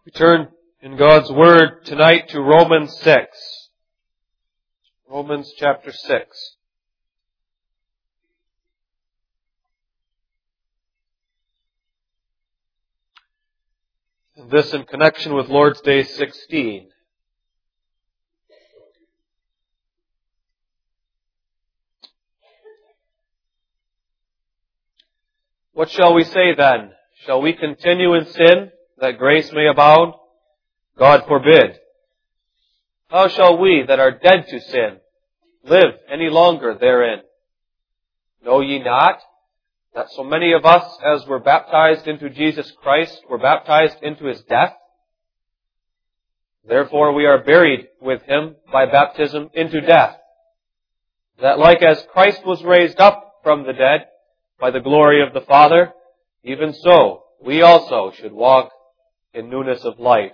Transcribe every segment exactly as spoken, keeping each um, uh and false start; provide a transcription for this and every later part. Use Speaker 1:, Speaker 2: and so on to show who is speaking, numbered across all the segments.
Speaker 1: We turn in God's Word tonight to Romans six. Romans chapter six. And this in connection with Lord's Day sixteen. What shall we say then? Shall we continue in sin, that grace may abound? God forbid. How shall we that are dead to sin live any longer therein? Know ye not that so many of us as were baptized into Jesus Christ were baptized into His death? Therefore we are buried with Him by baptism into death, that like as Christ was raised up from the dead by the glory of the Father, even so we also should walk in newness of life.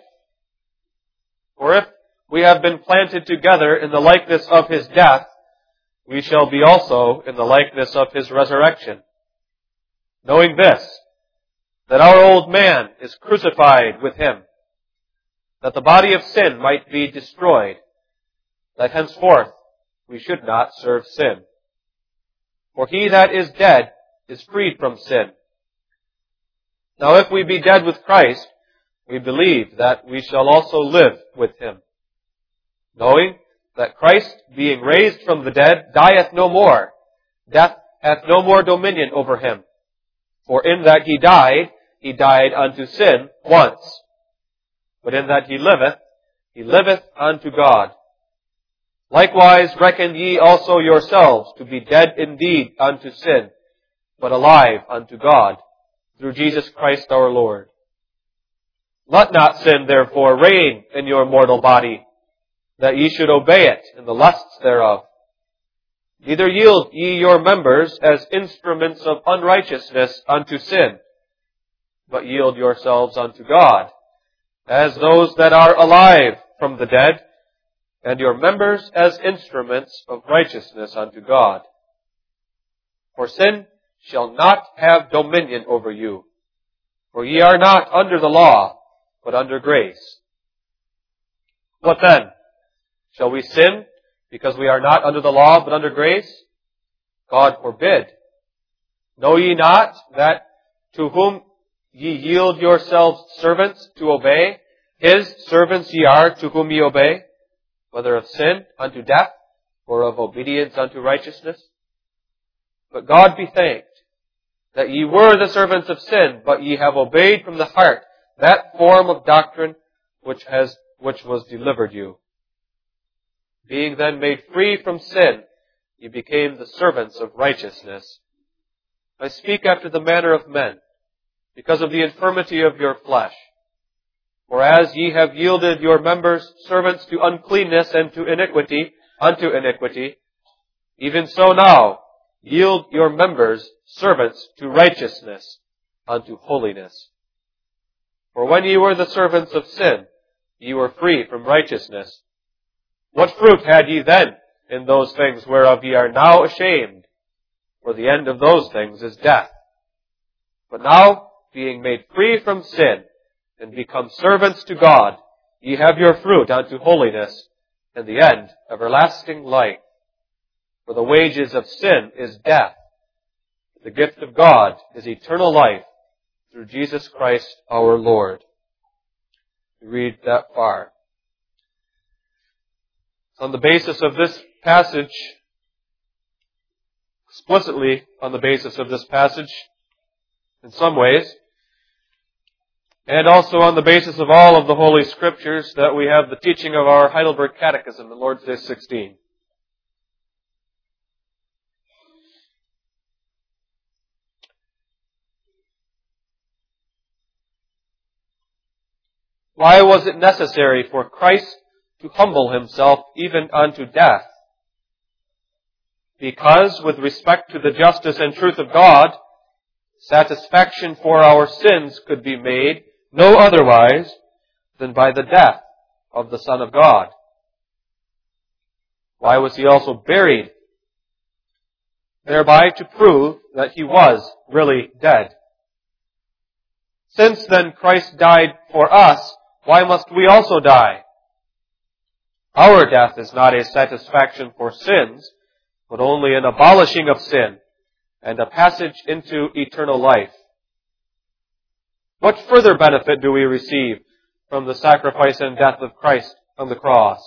Speaker 1: For if we have been planted together in the likeness of His death, we shall be also in the likeness of His resurrection. Knowing this, that our old man is crucified with Him, that the body of sin might be destroyed, that henceforth we should not serve sin. For he that is dead is freed from sin. Now if we be dead with Christ, we believe that we shall also live with Him, knowing that Christ, being raised from the dead, dieth no more. Death hath no more dominion over Him. For in that He died, He died unto sin once. But in that He liveth, He liveth unto God. Likewise reckon ye also yourselves to be dead indeed unto sin, but alive unto God, through Jesus Christ our Lord. Let not sin therefore reign in your mortal body, that ye should obey it in the lusts thereof. Neither yield ye your members as instruments of unrighteousness unto sin, but yield yourselves unto God, as those that are alive from the dead, and your members as instruments of righteousness unto God. For sin shall not have dominion over you, for ye are not under the law, but under grace. What then? Shall we sin because we are not under the law, but under grace? God forbid. Know ye not that to whom ye yield yourselves servants to obey, His servants ye are to whom ye obey, whether of sin unto death, or of obedience unto righteousness? But God be thanked, that ye were the servants of sin, but ye have obeyed from the heart that form of doctrine which has which was delivered you. Being then made free from sin, ye became the servants of righteousness. I speak after the manner of men, because of the infirmity of your flesh. For as ye have yielded your members servants to uncleanness and to iniquity, unto iniquity, even so now yield your members servants to righteousness, unto holiness. For when ye were the servants of sin, ye were free from righteousness. What fruit had ye then in those things whereof ye are now ashamed? For the end of those things is death. But now, being made free from sin, and become servants to God, ye have your fruit unto holiness, and the end everlasting life. For the wages of sin is death. The gift of God is eternal life through Jesus Christ our Lord. We read that far. On the basis of this passage, explicitly on the basis of this passage, in some ways, and also on the basis of all of the Holy Scriptures, that we have the teaching of our Heidelberg Catechism in Lord's Day sixteen. Why was it necessary for Christ to humble Himself even unto death? Because, with respect to the justice and truth of God, satisfaction for our sins could be made no otherwise than by the death of the Son of God. Why was He also buried? Thereby to prove that He was really dead. Since then Christ died for us why must we also die? Our death is not a satisfaction for sins, but only an abolishing of sin and a passage into eternal life. What further benefit do we receive from the sacrifice and death of Christ on the cross?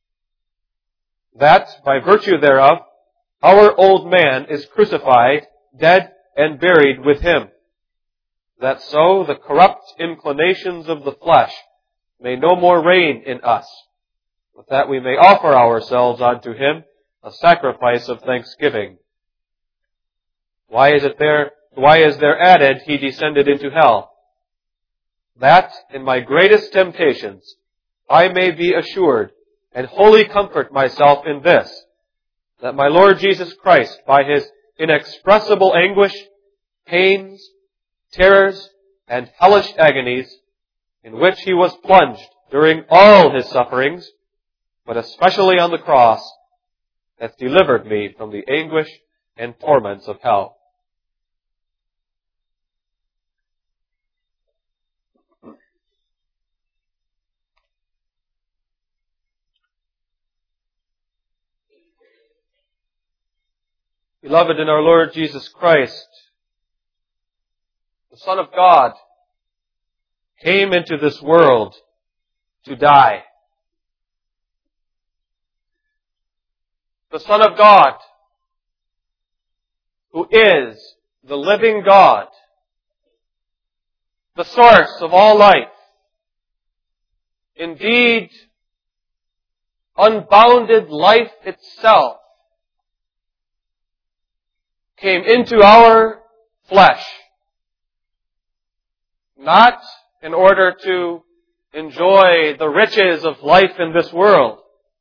Speaker 1: That, by virtue thereof, our old man is crucified, dead, and buried with him, that so the corrupt inclinations of the flesh may no more reign in us, but that we may offer ourselves unto him a sacrifice of thanksgiving. Why is it there, why is there added, he descended into hell? That in my greatest temptations I may be assured and wholly comfort myself in this, that my Lord Jesus Christ, by his inexpressible anguish, pains, terrors, and hellish agonies, in which he was plunged during all his sufferings, but especially on the cross, hath delivered me from the anguish and torments of hell. Beloved in our Lord Jesus Christ, the Son of God came into this world to die. The Son of God, who is the living God, the source of all life, indeed, unbounded life itself, came into our flesh, not in order to enjoy the riches of life in this world,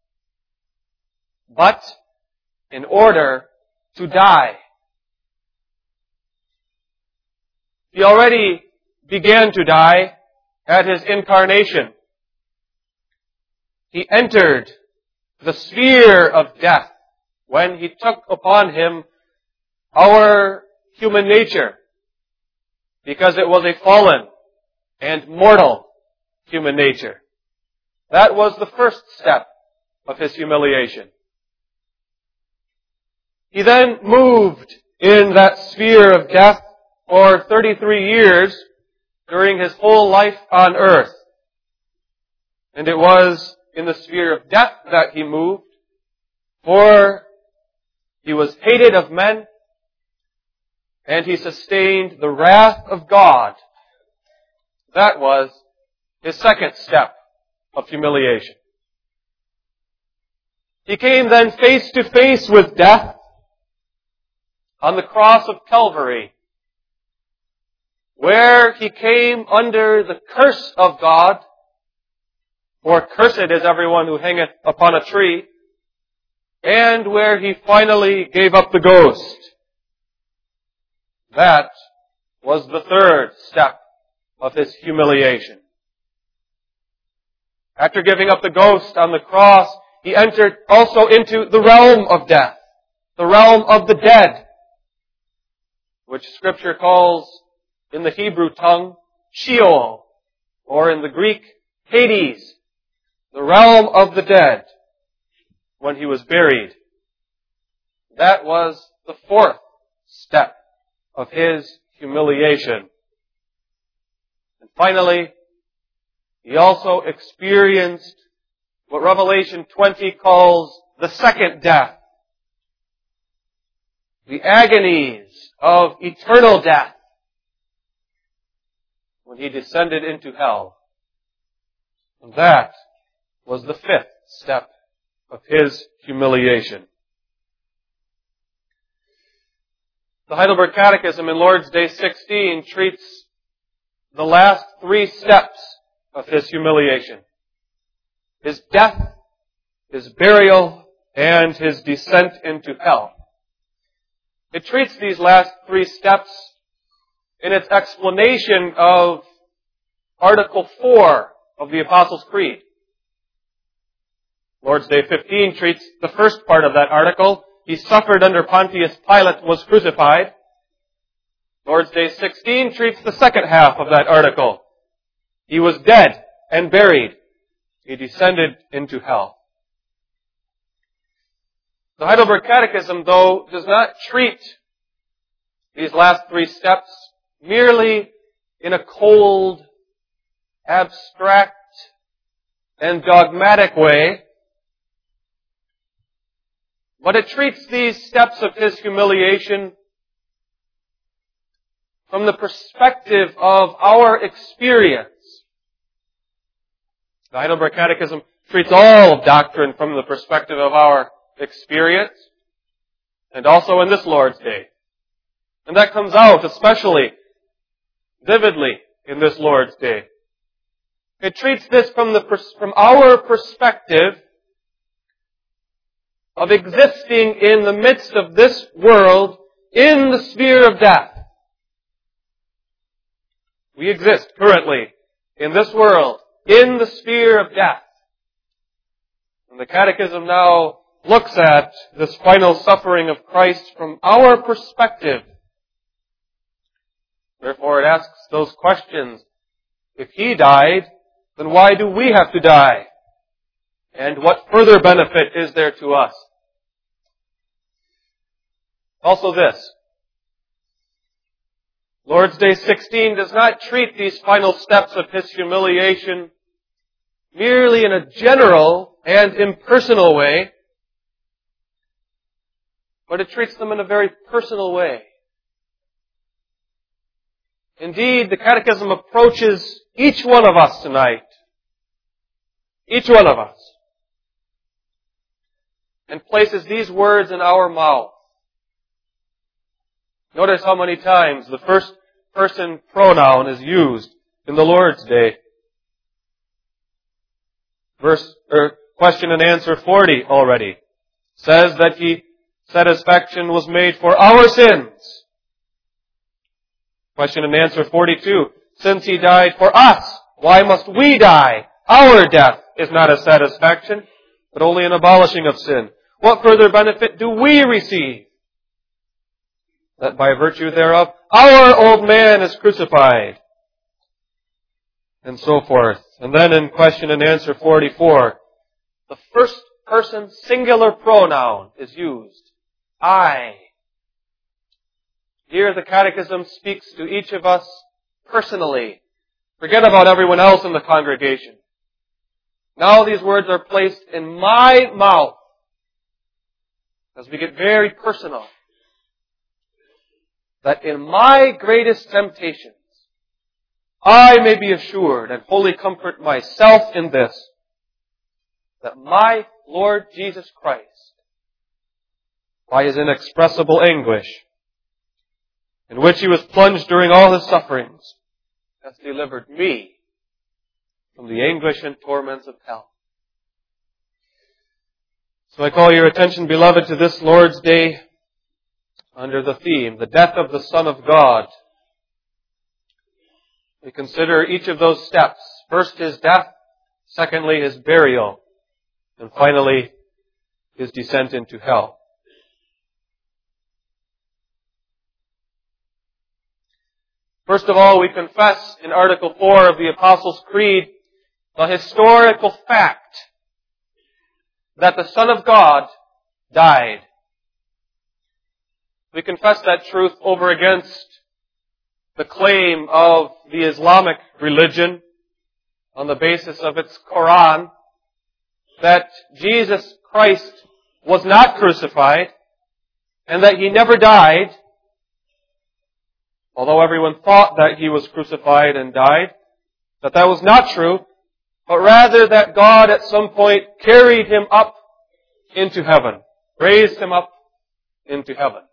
Speaker 1: but in order to die. He already began to die at his incarnation. He entered the sphere of death when he took upon him our human nature, because it was a fallen and mortal human nature. That was the first step of his humiliation. He then moved in that sphere of death for thirty-three years during his whole life on earth. And it was in the sphere of death that he moved, for he was hated of men, and he sustained the wrath of God. That was his second step of humiliation. He came then face to face with death on the cross of Calvary, where he came under the curse of God, for cursed is everyone who hangeth upon a tree, and where he finally gave up the ghost. That was the third step of his humiliation. After giving up the ghost on the cross, he entered also into the realm of death, the realm of the dead, which Scripture calls in the Hebrew tongue Sheol, or in the Greek Hades, the realm of the dead, when he was buried. That was the fourth step of his humiliation. And finally, he also experienced what Revelation twenty calls the second death, the agonies of eternal death, when he descended into hell. And that was the fifth step of his humiliation. The Heidelberg Catechism in Lord's Day sixteen treats the last three steps of his humiliation: his death, his burial, and his descent into hell. It treats these last three steps in its explanation of Article four of the Apostles' Creed. Lord's Day fifteen treats the first part of that article. He suffered under Pontius Pilate, was crucified. Lord's Day sixteen treats the second half of that article. He was dead and buried. He descended into hell. The Heidelberg Catechism, though, does not treat these last three steps merely in a cold, abstract, and dogmatic way, but it treats these steps of His humiliation from the perspective of our experience. The Heidelberg Catechism treats all of doctrine from the perspective of our experience, and also in this Lord's Day. And that comes out especially vividly in this Lord's Day. It treats this from the from our perspective of existing in the midst of this world in the sphere of death. We exist currently in this world in the sphere of death. And the Catechism now looks at this final suffering of Christ from our perspective. Therefore, it asks those questions. If He died, then why do we have to die? And what further benefit is there to us? Also this. Lord's Day sixteen does not treat these final steps of His humiliation merely in a general and impersonal way, but it treats them in a very personal way. Indeed, the Catechism approaches each one of us tonight, each one of us, and places these words in our mouth. Notice how many times the first person pronoun is used in the Lord's Day. Verse, or question and answer forty already says that He, satisfaction was made for our sins. Question and answer forty-two, since He died for us, why must we die? Our death is not a satisfaction, but only an abolishing of sin. What further benefit do we receive? That by virtue thereof, our old man is crucified. And so forth. And then in question and answer forty-four, the first person singular pronoun is used. I. Here the Catechism speaks to each of us personally. Forget about everyone else in the congregation. Now these words are placed in my mouth as we get very personal. That in my greatest temptations, I may be assured and wholly comfort myself in this, that my Lord Jesus Christ, by His inexpressible anguish, in which He was plunged during all His sufferings, has delivered me from the anguish and torments of hell. So I call your attention, beloved, to this Lord's Day under the theme, the death of the Son of God. We consider each of those steps. First, His death. Secondly, His burial. And finally, His descent into hell. First of all, we confess in Article four of the Apostles' Creed the historical fact that the Son of God died. We confess that truth over against the claim of the Islamic religion on the basis of its Quran that Jesus Christ was not crucified and that He never died, although everyone thought that He was crucified and died, that that was not true, but rather that God at some point carried Him up into heaven, raised Him up into heaven.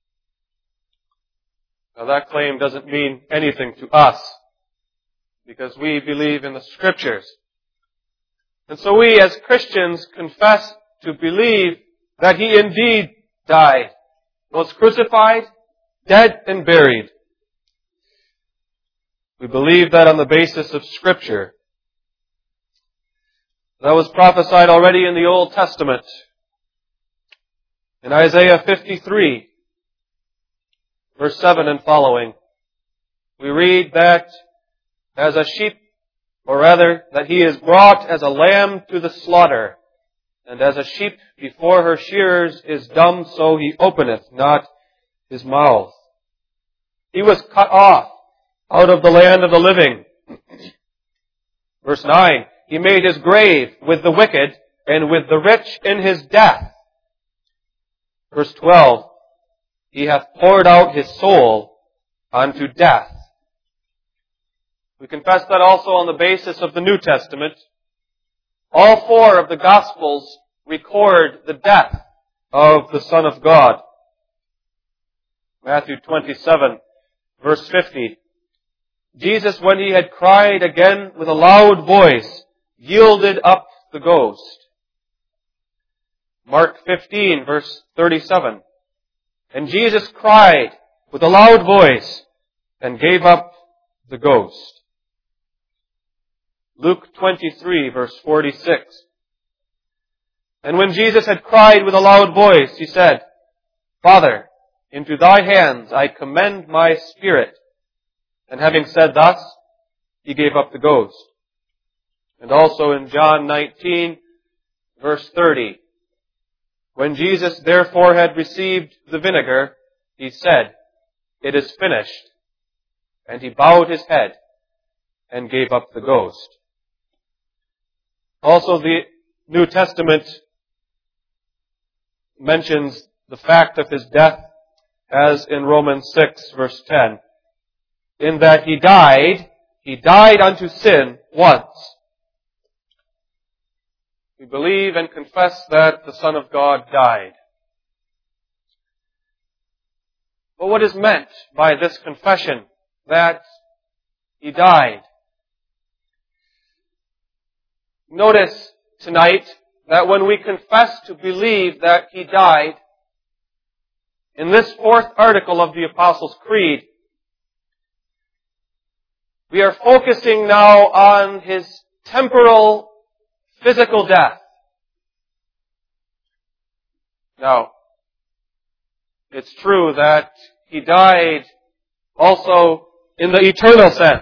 Speaker 1: Now that claim doesn't mean anything to us, because we believe in the Scriptures. And so we as Christians confess to believe that He indeed died, was crucified, dead, and buried. We believe that on the basis of Scripture. That was prophesied already in the Old Testament. In Isaiah fifty-three, verse seven and following, we read that as a sheep or rather, that he is brought as a lamb to the slaughter, and as a sheep before her shearers is dumb, so he openeth not his mouth. He was cut off out of the land of the living. Verse nine, he made his grave with the wicked and with the rich in his death. Verse twelve, he hath poured out his soul unto death. We confess that also on the basis of the New Testament. All four of the Gospels record the death of the Son of God. Matthew twenty-seven, verse fifty. Jesus, when he had cried again with a loud voice, yielded up the ghost. Mark fifteen, verse thirty-seven. And Jesus cried with a loud voice and gave up the ghost. Luke twenty-three, verse forty-six. And when Jesus had cried with a loud voice, he said, Father, into thy hands I commend my spirit. And having said thus, he gave up the ghost. And also in John nineteen, verse thirty, when Jesus therefore had received the vinegar, he said, It is finished. And he bowed his head and gave up the ghost. Also, the New Testament mentions the fact of his death, as in Romans six, verse ten, in that he died, he died unto sin once. We believe and confess that the Son of God died. But what is meant by this confession that he died? Notice tonight that when we confess to believe that he died, in this fourth article of the Apostles' Creed, we are focusing now on his temporal, physical death. Now, it's true that he died also in the eternal sense.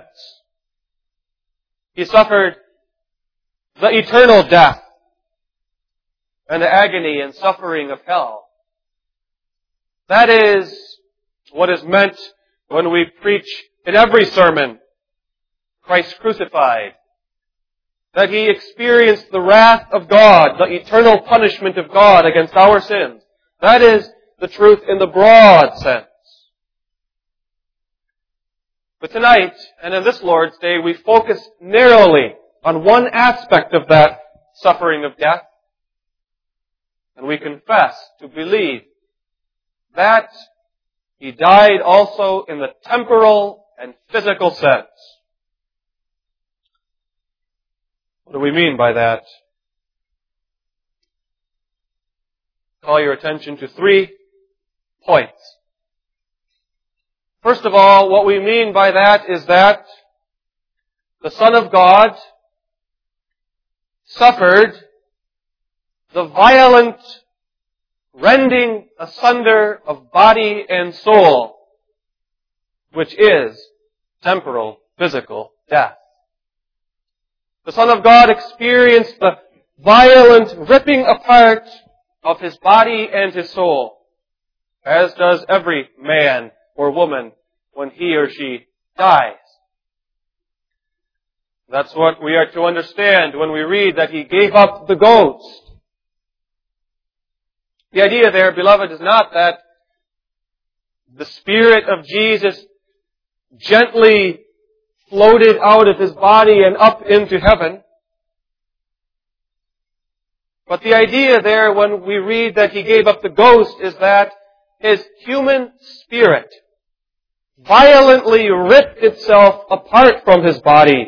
Speaker 1: He suffered the eternal death and the agony and suffering of hell. That is what is meant when we preach in every sermon, Christ crucified. That he experienced the wrath of God, the eternal punishment of God against our sins. That is the truth in the broad sense. But tonight, and in this Lord's Day, we focus narrowly on one aspect of that suffering of death. And we confess to believe that he died also in the temporal and physical sense. What do we mean by that? Call your attention to three points. First of all, what we mean by that is that the Son of God suffered the violent rending asunder of body and soul, which is temporal, physical death. The Son of God experienced the violent ripping apart of his body and his soul, as does every man or woman when he or she dies. That's what we are to understand when we read that he gave up the ghost. The idea there, beloved, is not that the Spirit of Jesus gently floated out of his body and up into heaven. But the idea there when we read that he gave up the ghost is that his human spirit violently ripped itself apart from his body.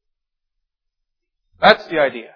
Speaker 1: That's the idea.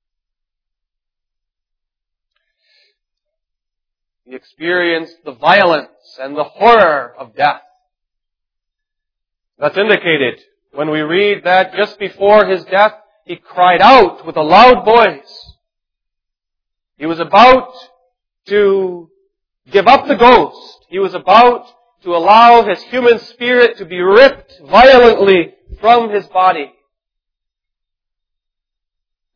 Speaker 1: He experienced the violence and the horror of death. That's indicated when we read that just before his death, he cried out with a loud voice. He was about to give up the ghost. He was about to allow his human spirit to be ripped violently from his body.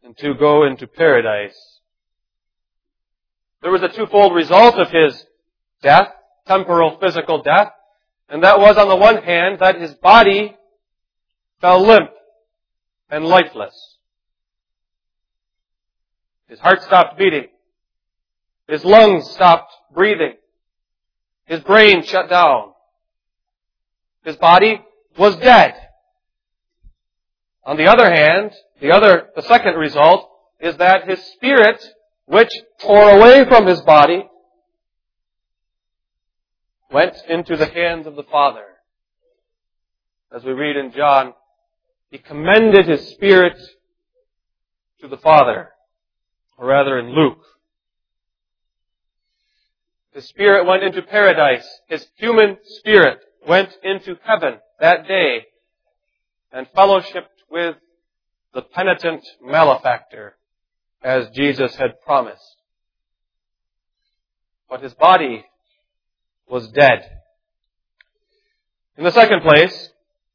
Speaker 1: and to go into paradise. There was a twofold result of his death, temporal physical death, and that was, on the one hand, that his body fell limp and lifeless. His heart stopped beating. His lungs stopped breathing. His brain shut down. His body was dead. On the other hand, the other, the second result is that his spirit, which tore away from his body, went into the hands of the Father. As we read in John, he commended his spirit to the Father, or rather in Luke. His spirit went into paradise. His human spirit went into heaven that day and fellowshiped with the penitent malefactor, as Jesus had promised. But his body was dead. In the second place,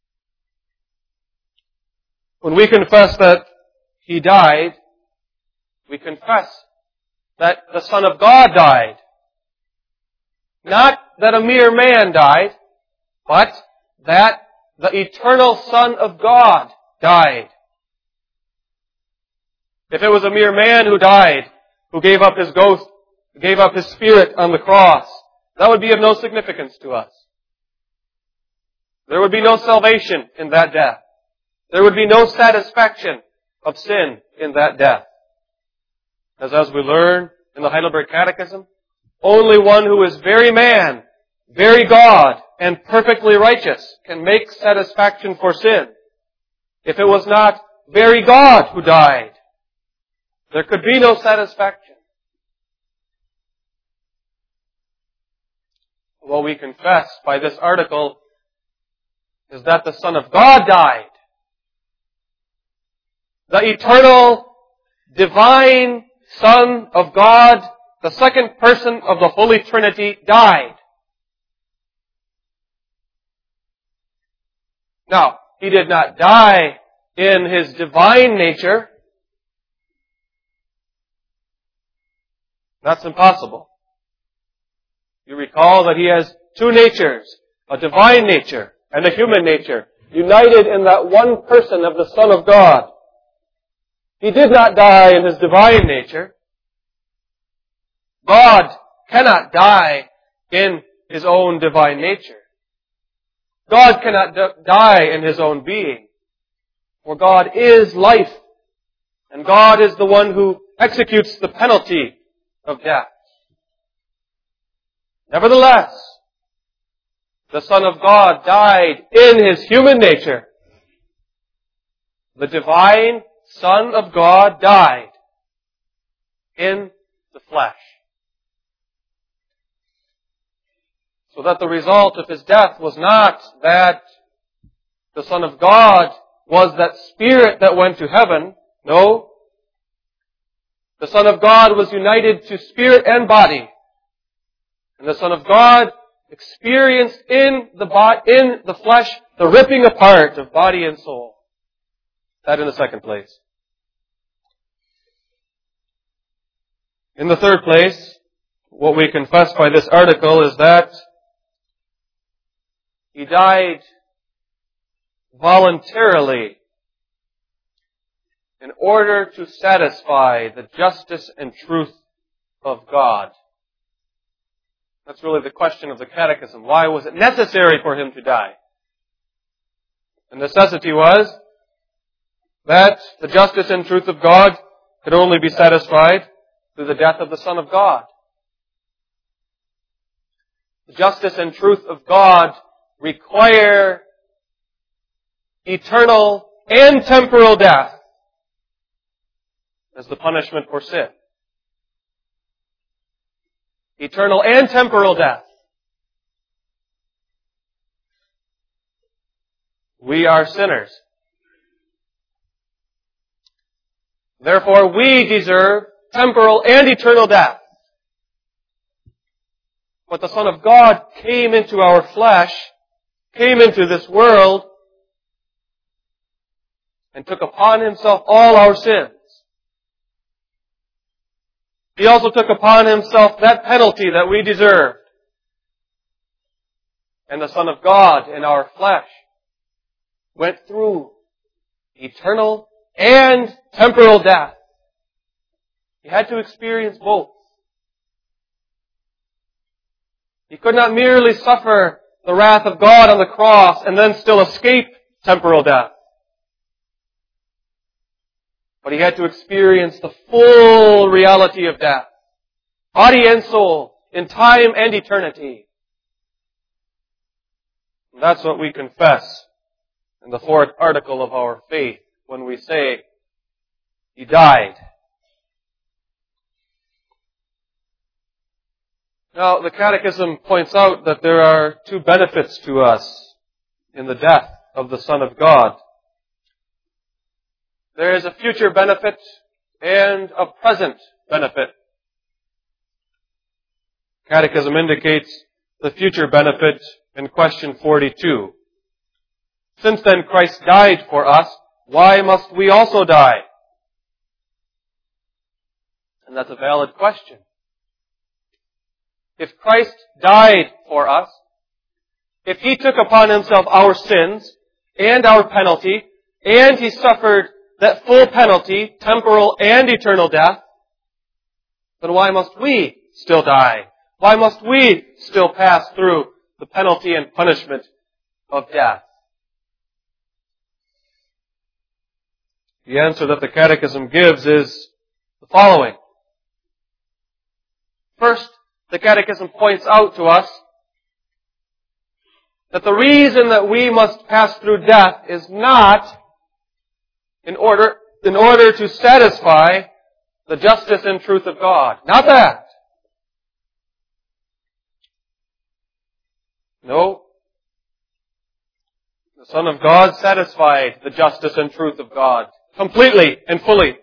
Speaker 1: when we confess that he died, we confess that the Son of God died. Not that a mere man died, but that the eternal Son of God died. If it was a mere man who died, who gave up his ghost, gave up his spirit on the cross, that would be of no significance to us. There would be no salvation in that death. There would be no satisfaction of sin in that death. As as we learn in the Heidelberg Catechism, only one who is very man, very God, and perfectly righteous can make satisfaction for sin. If it was not very God who died, there could be no satisfaction. What we confess by this article is that the Son of God died. The eternal, divine Son of God, the second person of the Holy Trinity, died. Now, he did not die in his divine nature. That's impossible. You recall that he has two natures, a divine nature and a human nature, united in that one person of the Son of God. He did not die in his divine nature. God cannot die in his own divine nature. God cannot d- die in his own being. For God is life, and God is the one who executes the penalty of death. Nevertheless, the Son of God died in his human nature. The divine Son of God died in the flesh. So that the result of his death was not that the Son of God was that spirit that went to heaven. No. The Son of God was united to spirit and body. And the Son of God experienced in the body, in the flesh, the ripping apart of body and soul. That in the second place. In the third place, what we confess by this article is that he died voluntarily in order to satisfy the justice and truth of God. That's really the question of the Catechism. Why was it necessary for him to die? The necessity was that the justice and truth of God could only be satisfied through the death of the Son of God. The justice and truth of God require eternal and temporal death as the punishment for sin. Eternal and temporal death. We are sinners. Therefore, we deserve temporal and eternal death. But the Son of God came into our flesh, came into this world, and took upon himself all our sins. He also took upon Himself that penalty that we deserved. And the Son of God in our flesh went through eternal and temporal death. He had to experience both. He could not merely suffer the wrath of God on the cross and then still escape temporal death. But He had to experience the full reality of death, body and soul, in time and eternity. And that's what we confess in the fourth article of our faith when we say, He died. Now, the Catechism points out that there are two benefits to us in the death of the Son of God. There is a future benefit and a present benefit. Catechism indicates the future benefit in question forty-two. Since then Christ died for us, why must we also die? And that's a valid question. If Christ died for us, if He took upon Himself our sins and our penalty, and He suffered that full penalty, temporal and eternal death, then why must we still die? Why must we still pass through the penalty and punishment of death? The answer that the Catechism gives is the following. First, the Catechism points out to us that the reason that we must pass through death is not in order, in order to satisfy the justice and truth of God. Not that. No. The Son of God satisfied the justice and truth of God completely and fully.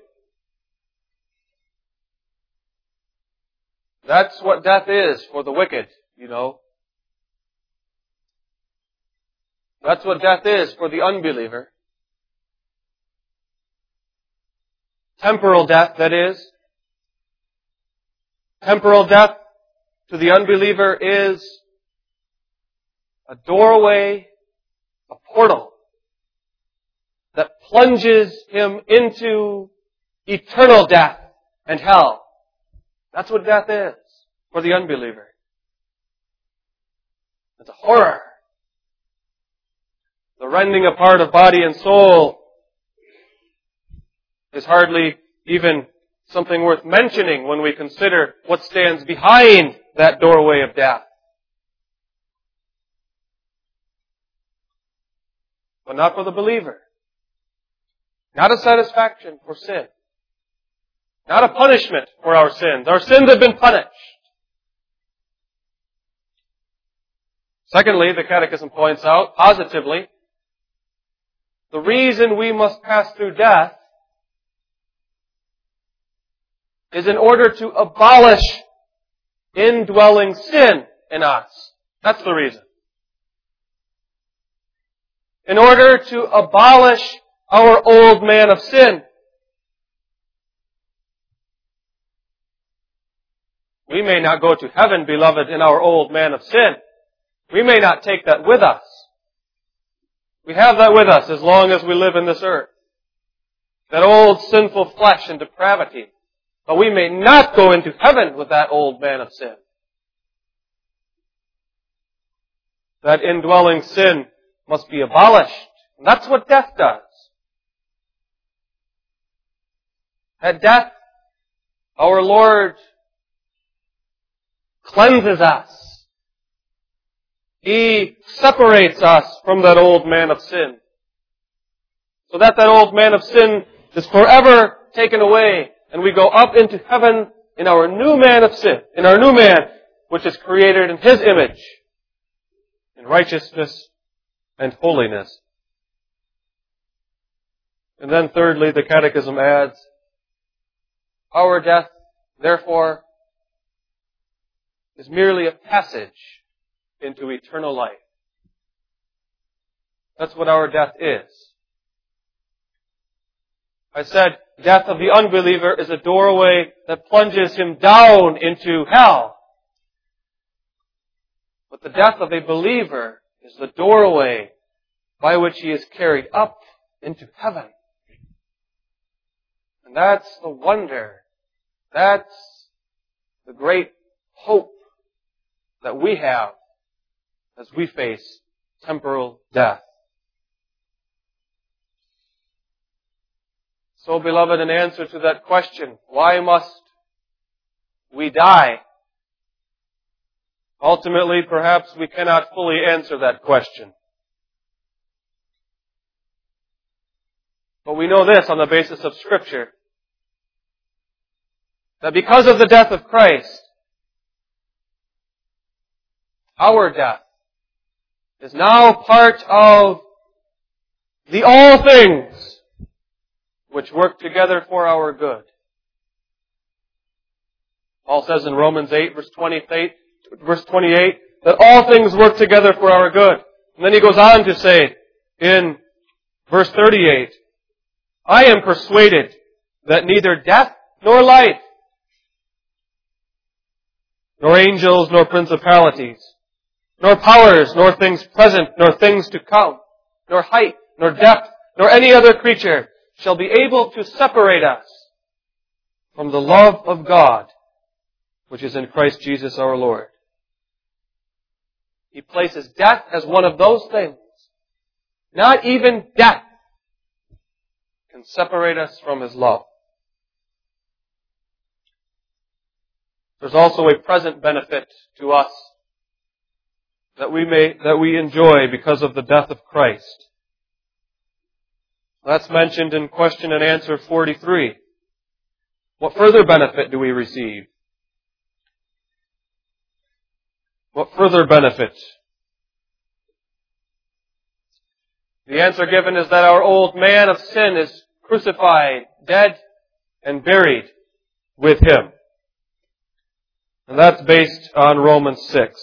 Speaker 1: That's what death is for the wicked, you know. That's what death is for the unbeliever. Temporal death, that is. Temporal death to the unbeliever is a doorway, a portal that plunges him into eternal death and hell. That's what death is for the unbeliever. It's a horror. The rending apart of body and soul is hardly even something worth mentioning when we consider what stands behind that doorway of death. But not for the believer. Not a satisfaction for sin. Not a punishment for our sins. Our sins have been punished. Secondly, the Catechism points out positively, the reason we must pass through death is in order to abolish indwelling sin in us. That's the reason. In order to abolish our old man of sin. We may not go to heaven, beloved, in our old man of sin. We may not take that with us. We have that with us as long as we live in this earth. That old sinful flesh and depravity. But we may not go into heaven with that old man of sin. That indwelling sin must be abolished. And that's what death does. At death, our Lord cleanses us. He separates us from that old man of sin. So that that old man of sin is forever taken away. And we go up into heaven in our new man of sin. In our new man, which is created in His image. In righteousness and holiness. And then thirdly, the Catechism adds, our death, therefore, is merely a passage into eternal life. That's what our death is. I said, death of the unbeliever is a doorway that plunges him down into hell. But the death of a believer is the doorway by which he is carried up into heaven. And that's the wonder. That's the great hope that we have as we face temporal death. So, beloved, in answer to that question, why must we die? Ultimately, perhaps we cannot fully answer that question. But we know this on the basis of Scripture, that because of the death of Christ, our death is now part of the all things which work together for our good. Paul says in Romans eight, verse twenty-eight, verse twenty-eight, that all things work together for our good. And then he goes on to say in verse thirty-eight, I am persuaded that neither death nor life, nor angels nor principalities, nor powers, nor things present, nor things to come, nor height, nor depth, nor any other creature shall be able to separate us from the love of God, which is in Christ Jesus our Lord. He places death as one of those things. Not even death can separate us from His love. There's also a present benefit to us that we may, that we enjoy because of the death of Christ. That's mentioned in question and answer forty-three. What further benefit do we receive? What further benefit? The answer given is that our old man of sin is crucified, dead, and buried with Him. And that's based on Romans six.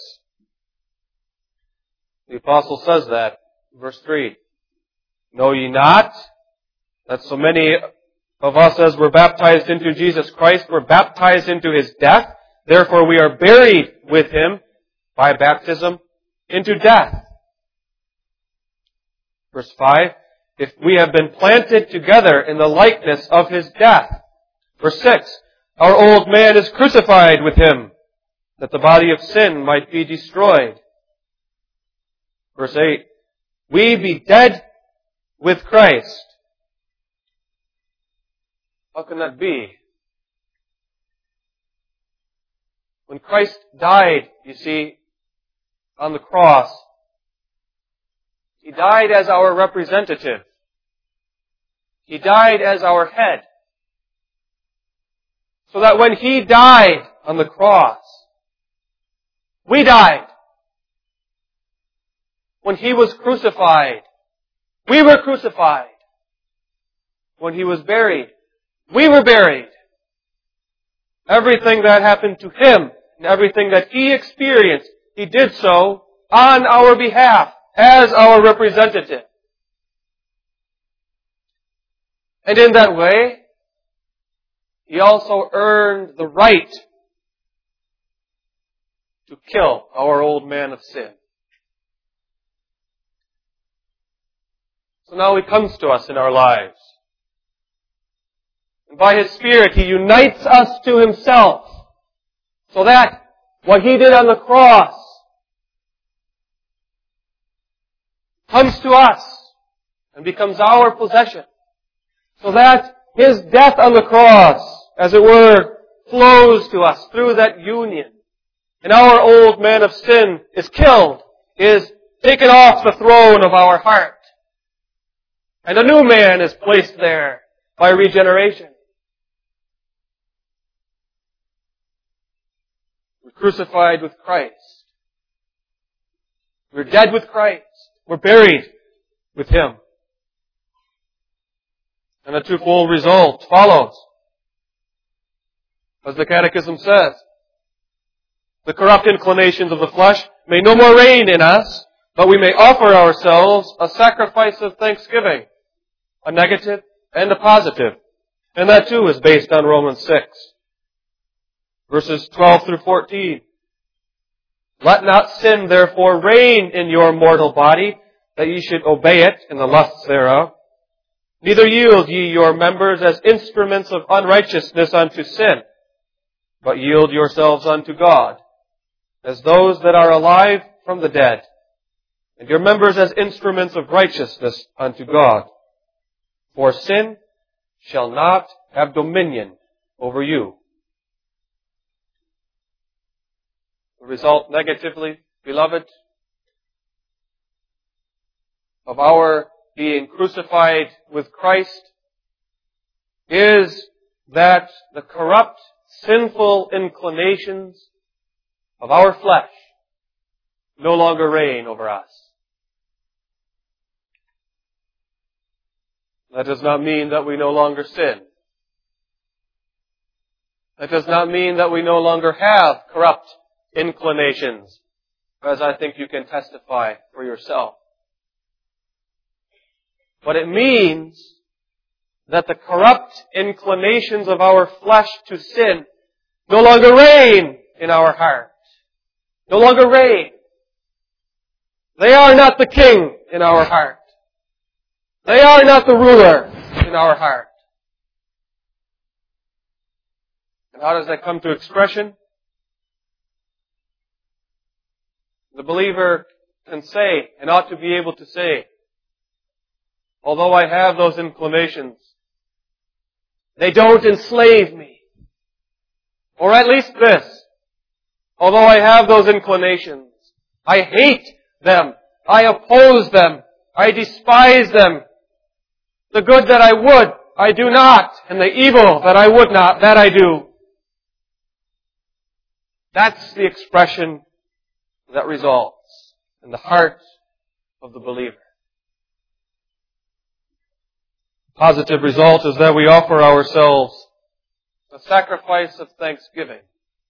Speaker 1: The apostle says that, verse three. Know ye not that so many of us as were baptized into Jesus Christ were baptized into His death? Therefore we are buried with Him by baptism into death. Verse five. If we have been planted together in the likeness of His death. Verse six. Our old man is crucified with Him, that the body of sin might be destroyed. Verse eight. We be dead with Christ. How can that be? When Christ died, you see, on the cross, He died as our representative. He died as our head. So that when He died on the cross, we died. When He was crucified, we were crucified. When He was buried, we were buried. Everything that happened to Him and everything that He experienced, He did so on our behalf as our representative. And in that way, He also earned the right to kill our old man of sin. So now He comes to us in our lives. And by His Spirit, He unites us to Himself, so that what He did on the cross comes to us and becomes our possession. So that His death on the cross, as it were, flows to us through that union. And our old man of sin is killed, is taken off the throne of our heart. And a new man is placed there by regeneration. We're crucified with Christ. We're dead with Christ. We're buried with Him. And a twofold result follows. As the Catechism says, the corrupt inclinations of the flesh may no more reign in us, but we may offer ourselves a sacrifice of thanksgiving, a negative and a positive, And that too is based on Romans six. Verses twelve through fourteen. Let not sin therefore reign in your mortal body, that ye should obey it in the lusts thereof. Neither yield ye your members as instruments of unrighteousness unto sin, but yield yourselves unto God, as those that are alive from the dead, and your members as instruments of righteousness unto God. For sin shall not have dominion over you. The result negatively, beloved, of our being crucified with Christ is that the corrupt, sinful inclinations of our flesh no longer reign over us. That does not mean that we no longer sin. That does not mean that we no longer have corrupt inclinations, as I think you can testify for yourself. But it means that the corrupt inclinations of our flesh to sin no longer reign in our heart. No longer reign. They are not the king in our heart. They are not the ruler in our heart. And how does that come to expression? The believer can say, and ought to be able to say, although I have those inclinations, they don't enslave me. Or at least this, although I have those inclinations, I hate them, I oppose them, I despise them. The good that I would, I do not, and the evil that I would not, that I do. That's the expression that results in the heart of the believer. The positive result is that we offer ourselves a sacrifice of thanksgiving.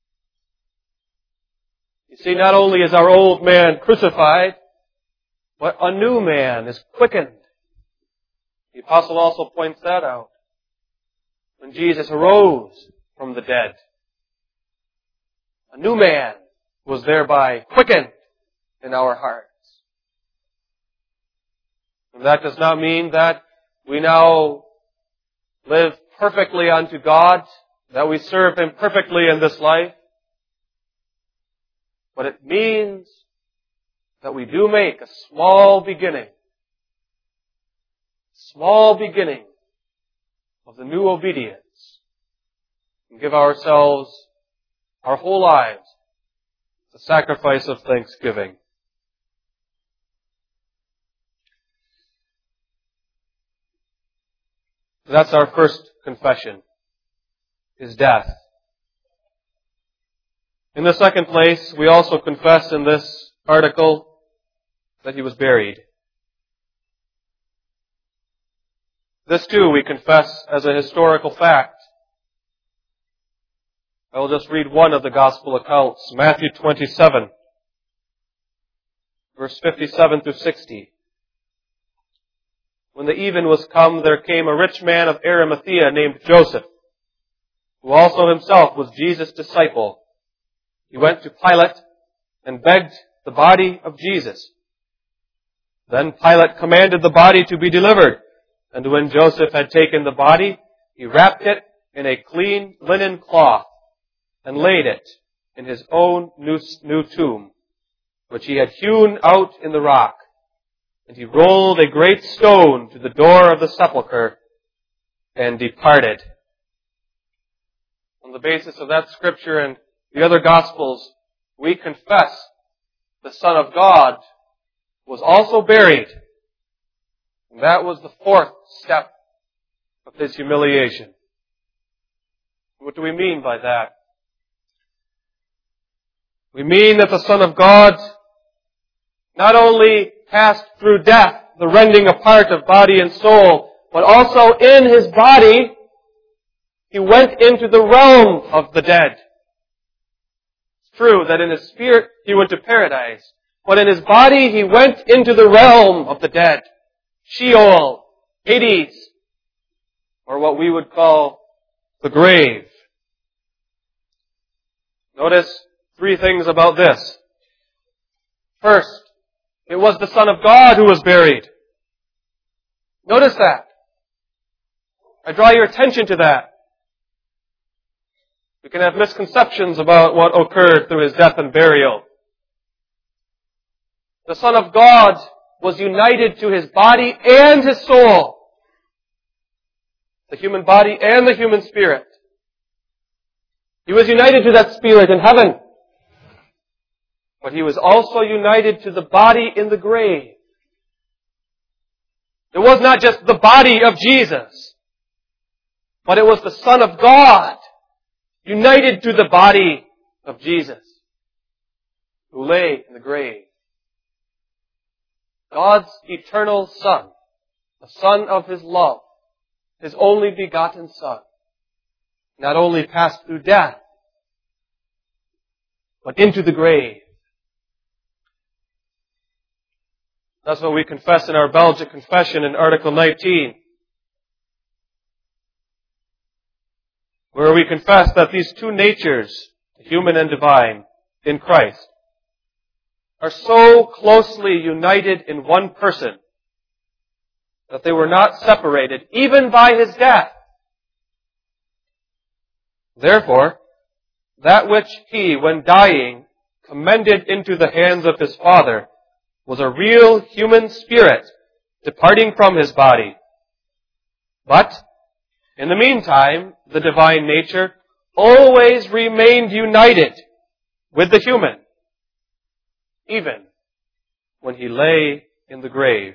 Speaker 1: You see, not only is our old man crucified, but a new man is quickened. The apostle also points that out. When Jesus arose from the dead, a new man was thereby quickened in our hearts. And that does not mean that we now live perfectly unto God, that we serve Him perfectly in this life. But it means that we do make a small beginning, small beginning of the new obedience, and give ourselves, our whole lives, the sacrifice of thanksgiving. That's our first confession, His death. In the second place, we also confess in this article that He was buried. This too we confess as a historical fact. I will just read one of the Gospel accounts, Matthew twenty-seven, verse fifty-seven through sixty. When the even was come, there came a rich man of Arimathea named Joseph, who also himself was Jesus' disciple. He went to Pilate and begged the body of Jesus. Then Pilate commanded the body to be delivered, and when Joseph had taken the body, he wrapped it in a clean linen cloth and laid it in his own new, new tomb, which he had hewn out in the rock. And he rolled a great stone to the door of the sepulchre and departed. On the basis of that scripture and the other Gospels, we confess the Son of God was also buried. And that was the fourth step of His humiliation. What do we mean by that? We mean that the Son of God not only passed through death, the rending apart of body and soul, but also in His body, He went into the realm of the dead. It's true that in His spirit He went to paradise, but in His body He went into the realm of the dead. Sheol, Hades, or or what we would call the grave. Notice three things about this. First, it was the Son of God who was buried. Notice that. I draw your attention to that. We can have misconceptions about what occurred through His death and burial. The Son of God was united to His body and His soul. The human body and the human spirit. He was united to that spirit in heaven. But He was also united to the body in the grave. It was not just the body of Jesus, but it was the Son of God united to the body of Jesus, who lay in the grave. God's eternal Son, the Son of His love, His only begotten Son, not only passed through death, but into the grave. That's what we confess in our Belgic Confession in Article nineteen, where we confess that these two natures, human and divine, in Christ, are so closely united in one person that they were not separated, even by His death. Therefore, that which He, when dying, commended into the hands of His Father was a real human spirit departing from His body. But, in the meantime, the divine nature always remained united with the human, even when He lay in the grave.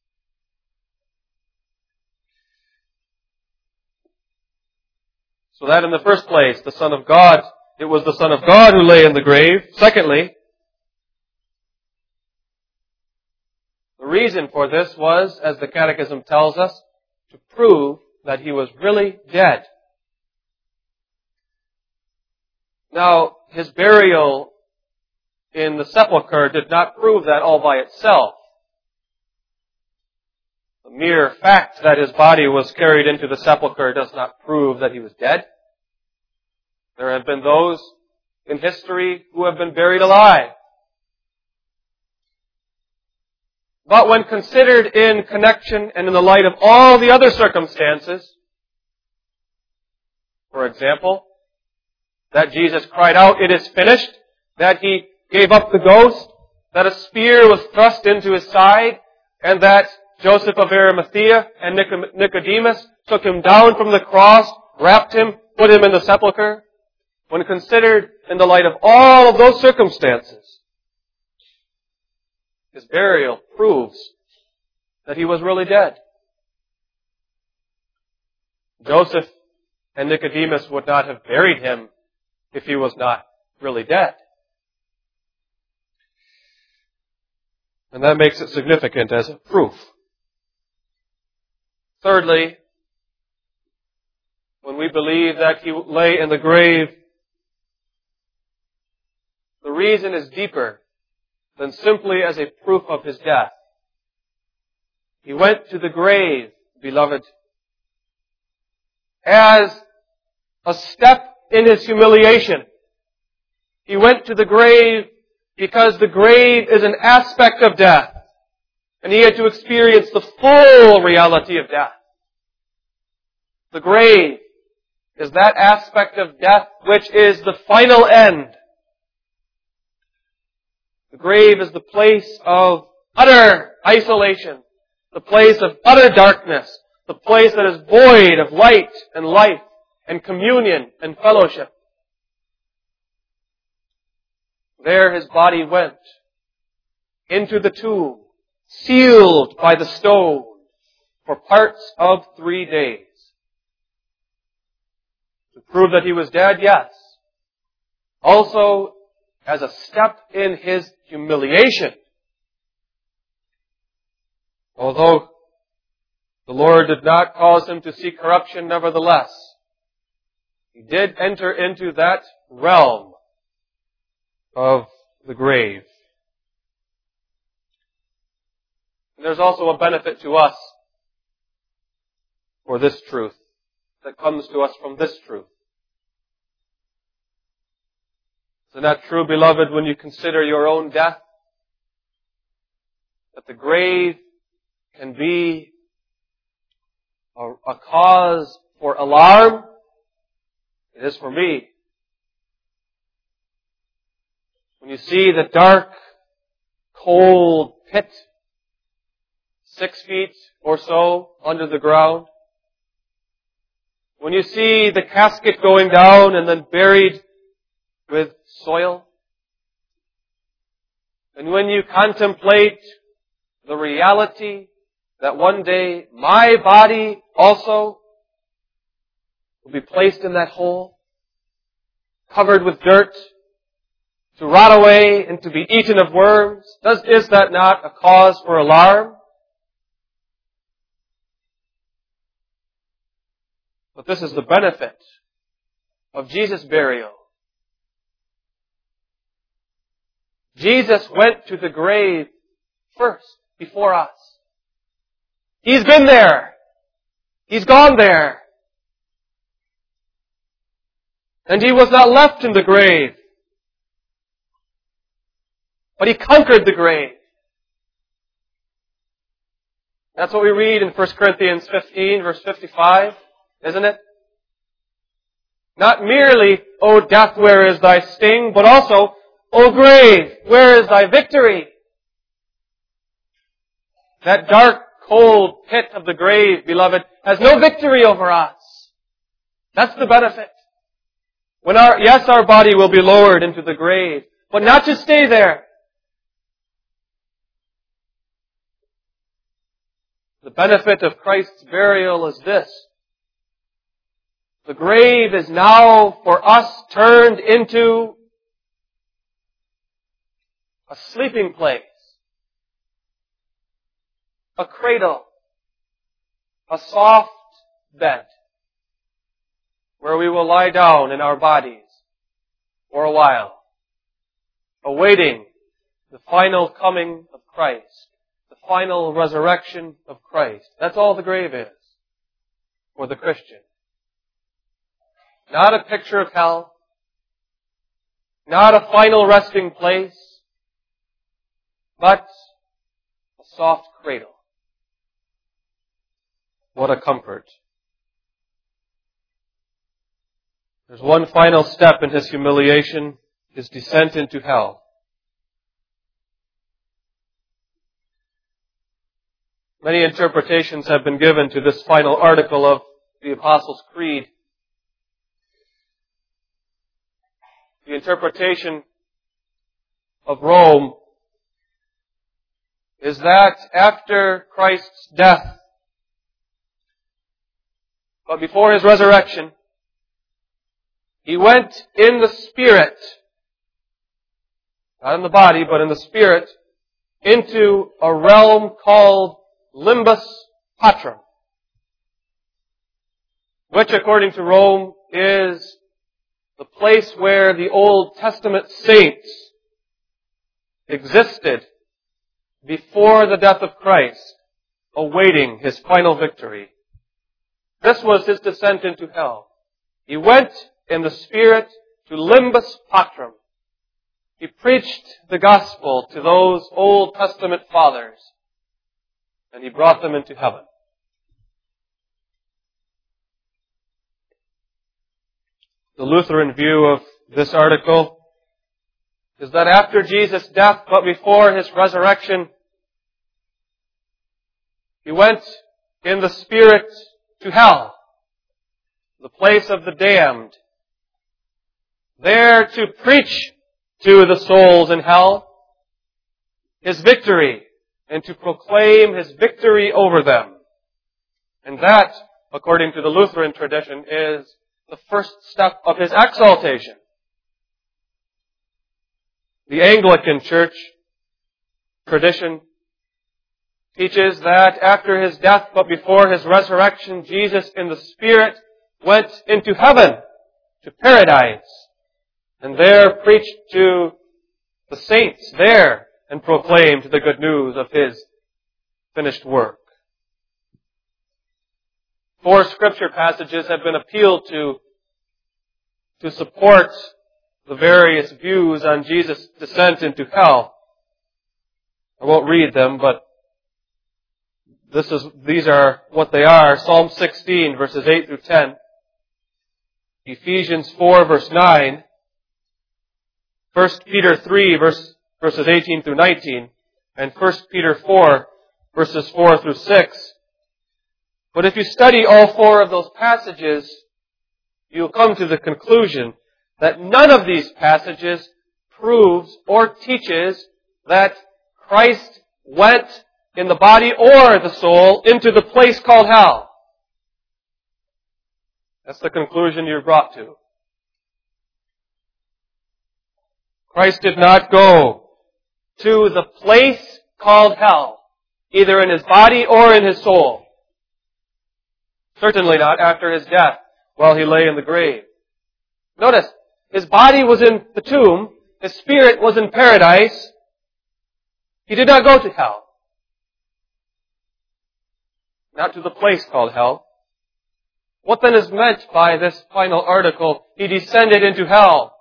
Speaker 1: So that in the first place, the Son of God, it was the Son of God who lay in the grave. Secondly, the reason for this was, as the Catechism tells us, to prove that He was really dead. Now, His burial in the sepulchre did not prove that all by itself. The mere fact that His body was carried into the sepulchre does not prove that He was dead. There have been those in history who have been buried alive. But when considered in connection and in the light of all the other circumstances, for example, that Jesus cried out, "It is finished," that He gave up the ghost, that a spear was thrust into His side, and that Joseph of Arimathea and Nicodemus took Him down from the cross, wrapped Him, put Him in the sepulchre. When considered in the light of all of those circumstances, His burial proves that He was really dead. Joseph and Nicodemus would not have buried Him if He was not really dead. And that makes it significant as a proof. Thirdly, when we believe that He lay in the grave, the reason is deeper than simply as a proof of His death. He went to the grave, beloved, as a step in His humiliation. He went to the grave because the grave is an aspect of death, and He had to experience the full reality of death. The grave is that aspect of death which is the final end. The grave is the place of utter isolation, the place of utter darkness, the place that is void of light and life and communion and fellowship. There His body went into the tomb, sealed by the stone for parts of three days. To prove that He was dead, yes. Also, as a step in His humiliation. Although the Lord did not cause Him to see corruption, nevertheless, He did enter into that realm of the grave. And there's also a benefit to us for this truth. that comes to us from this truth. Isn't that true, beloved, when you consider your own death? That the grave can be a, a cause for alarm? It is for me. When you see the dark, cold pit, six feet or so under the ground, when you see the casket going down and then buried with soil, and when you contemplate the reality that one day my body also will be placed in that hole, covered with dirt, to rot away and to be eaten of worms, does, is that not a cause for alarm? But this is the benefit of Jesus' burial. Jesus went to the grave first, before us. He's been there. He's gone there. And He was not left in the grave, but He conquered the grave. That's what we read in First Corinthians fifteen, verse fifty-five, isn't it? Not merely, O death, where is thy sting, but also, O grave, where is thy victory? That dark, cold pit of the grave, beloved, has no victory over us. That's the benefit. When our, yes, our body will be lowered into the grave, but not to stay there. The benefit of Christ's burial is this. The grave is now for us turned into a sleeping place, a cradle, a soft bed, where we will lie down in our bodies for a while, awaiting the final coming of Christ, the final resurrection of Christ. That's all the grave is for the Christian. Not a picture of hell, not a final resting place, but a soft cradle. What a comfort. There's one final step in His humiliation, His descent into hell. Many interpretations have been given to this final article of the Apostles' Creed. The interpretation of Rome is that after Christ's death, but before His resurrection, He went in the Spirit, not in the body, but in the Spirit, into a realm called Limbus Patrum, which, according to Rome, is the place where the Old Testament saints existed before the death of Christ, awaiting His final victory. This was His descent into hell. He went in the Spirit to Limbus Patrum. He preached the gospel to those Old Testament fathers, and He brought them into heaven. The Lutheran view of this article is that after Jesus' death, but before His resurrection, He went in the Spirit to hell, the place of the damned, there to preach to the souls in hell His victory and to proclaim His victory over them. And that, according to the Lutheran tradition, is the first step of His exaltation. The Anglican Church tradition teaches that after His death, but before His resurrection, Jesus in the Spirit went into heaven, to paradise, and there preached to the saints there and proclaimed the good news of His finished work. Four scripture passages have been appealed to to support the various views on Jesus' descent into hell. I won't read them, but this is, these are what they are. Psalm sixteen, verses eight through ten. Ephesians four, verse nine. First Peter three, verse, verses eighteen through nineteen. And First Peter four, verses four through six. But if you study all four of those passages, you'll come to the conclusion that none of these passages proves or teaches that Christ went in the body or the soul into the place called hell. That's the conclusion you're brought to. Christ did not go to the place called hell, either in his body or in his soul. Certainly not after his death, while he lay in the grave. Notice, his body was in the tomb, his spirit was in paradise. He did not go to hell. Not to the place called hell. What then is meant by this final article, he descended into hell?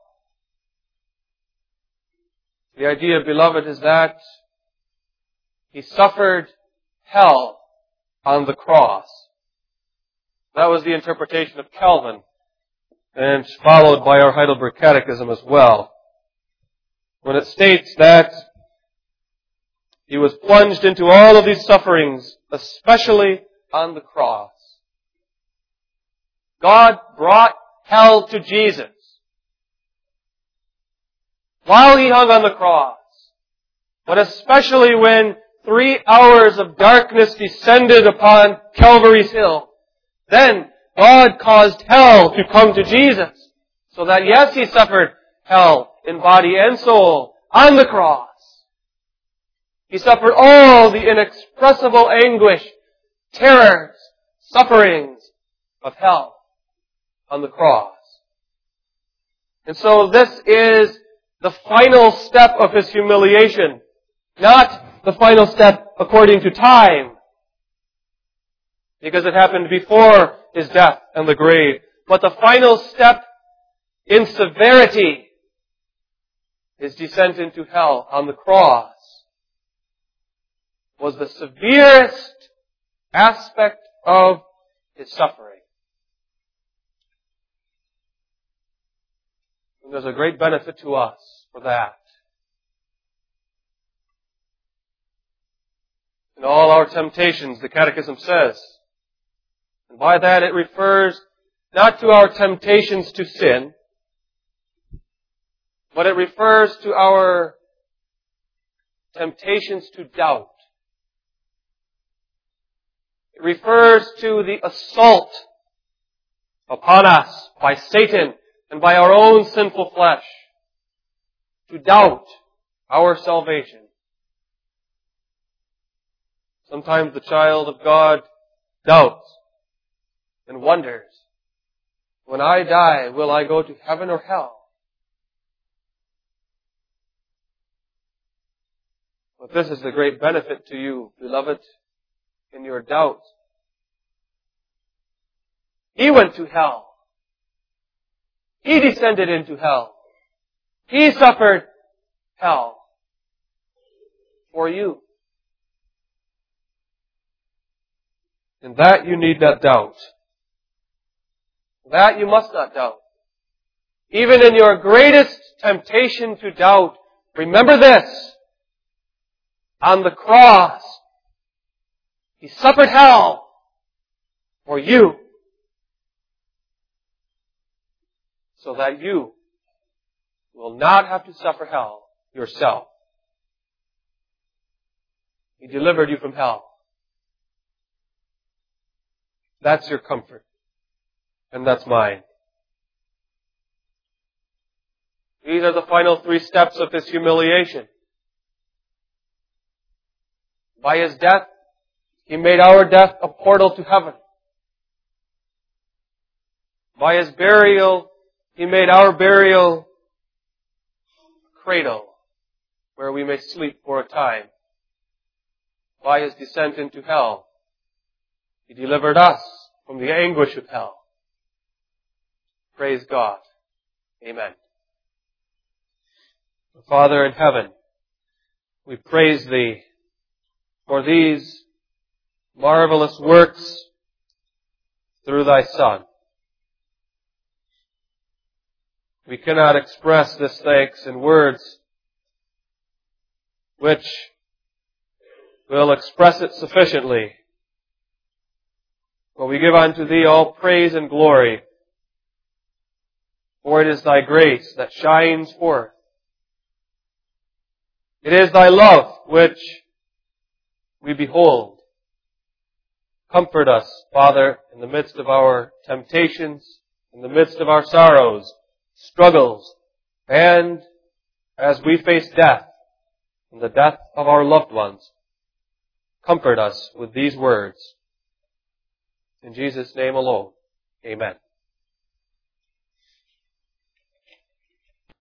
Speaker 1: The idea, beloved, is that he suffered hell on the cross. That was the interpretation of Calvin, and followed by our Heidelberg Catechism as well, when it states that he was plunged into all of these sufferings, especially on the cross. God brought hell to Jesus while he hung on the cross, but especially when three hours of darkness descended upon Calvary's hill. Then God caused hell to come to Jesus, so that yes, he suffered hell in body and soul on the cross. He suffered all the inexpressible anguish, terrors, sufferings of hell on the cross. And so this is the final step of his humiliation, not the final step according to time, because it happened before his death and the grave. But the final step in severity, his descent into hell on the cross, was the severest aspect of his suffering. And there's a great benefit to us for that. In all our temptations, the Catechism says, and by that it refers not to our temptations to sin, but it refers to our temptations to doubt. It refers to the assault upon us by Satan and by our own sinful flesh to doubt our salvation. Sometimes the child of God doubts and wonders, when I die, will I go to heaven or hell? But this is the great benefit to you, beloved, in your doubts. He went to hell. He descended into hell. He suffered hell for you. And that you need not doubt. That you must not doubt. Even in your greatest temptation to doubt, remember this. On the cross, he suffered hell for you, so that you will not have to suffer hell yourself. He delivered you from hell. That's your comfort. And that's mine. These are the final three steps of his humiliation. By his death, he made our death a portal to heaven. By his burial, he made our burial a cradle where we may sleep for a time. By his descent into hell, he delivered us from the anguish of hell. Praise God. Amen. Father in heaven, we praise Thee for these marvelous works through Thy Son. We cannot express this thanks in words which will express it sufficiently. But we give unto Thee all praise and glory, for it is Thy grace that shines forth. It is Thy love which we behold. Comfort us, Father, in the midst of our temptations, in the midst of our sorrows, struggles, and as we face death, and the death of our loved ones. Comfort us with these words. In Jesus' name alone, amen.